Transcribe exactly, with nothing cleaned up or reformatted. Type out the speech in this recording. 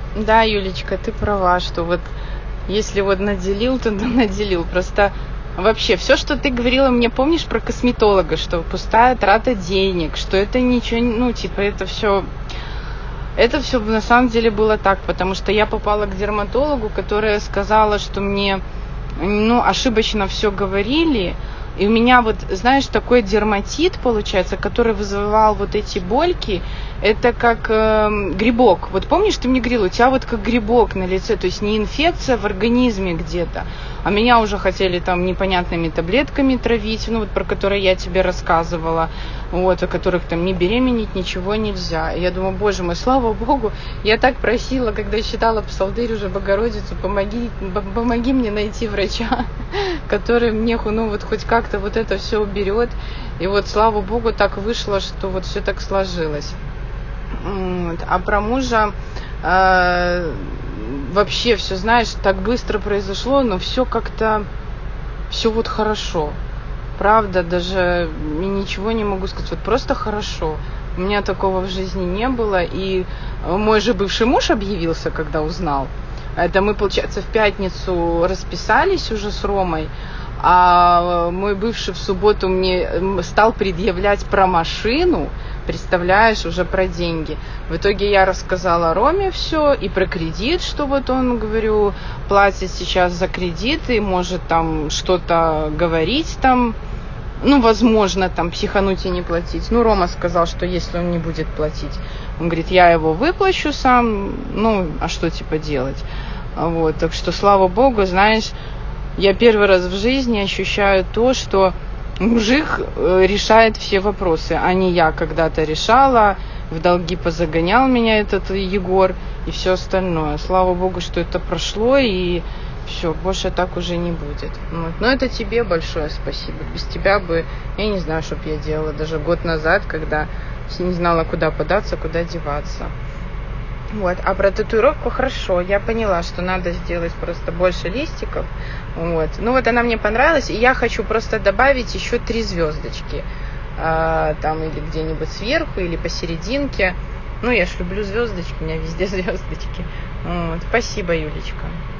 Да, Юлечка, ты права, что вот если вот наделил, то да наделил. Просто вообще все, что ты говорила мне, помнишь про косметолога, что пустая трата денег, что это ничего, не- ну, типа, это все, это все на самом деле было так, потому что я попала к дерматологу, которая сказала, что мне, ну, ошибочно все говорили, и у меня вот, знаешь, такой дерматит, получается, который вызывал вот эти больки, это как эм, грибок. Вот помнишь, ты мне говорила, у тебя вот как грибок на лице, то есть не инфекция в организме где-то, а меня уже хотели там непонятными таблетками травить, ну вот про которые я тебе рассказывала, вот, о которых там не беременеть, ничего нельзя. И я думаю, боже мой, слава богу, я так просила, когда читала псалтырь уже Богородицу, помоги, б- помоги мне найти врача, который мне, ну вот хоть как-то вот это все уберет. И вот, слава богу, так вышло, что вот все так сложилось. Вот. А про мужа э, вообще все, знаешь, так быстро произошло, но все как-то, все вот хорошо. Правда, даже ничего не могу сказать. Вот просто хорошо. У меня такого в жизни не было. И мой же бывший муж объявился, когда узнал. Это мы, получается, в пятницу расписались уже с Ромой, а мой бывший в субботу мне стал предъявлять про машину, представляешь, уже про деньги. В итоге я рассказала Роме все и про кредит, что вот он, говорю, платит сейчас за кредит и может там что-то говорить там, ну, возможно, там психануть и не платить. Ну, Рома сказал, что если он не будет платить, он говорит, я его выплачу сам, ну, а что типа делать? Вот, так что, слава богу, знаешь, я первый раз в жизни ощущаю то, что мужик э, решает все вопросы, а не я когда-то решала, в долги позагонял меня этот Егор и все остальное. Слава богу, что это прошло, и все, больше так уже не будет. Вот. Но это тебе большое спасибо. Без тебя бы, я не знаю, что бы я делала даже год назад, когда не знала, куда податься, куда деваться. Вот. А про татуировку хорошо. Я поняла, что надо сделать просто больше листиков. Вот. Ну вот она мне понравилась, и я хочу просто добавить еще три звездочки. А, там или где-нибудь сверху, или посерединке. Ну, я ж люблю звездочки, у меня везде звездочки. Вот. Спасибо, Юлечка.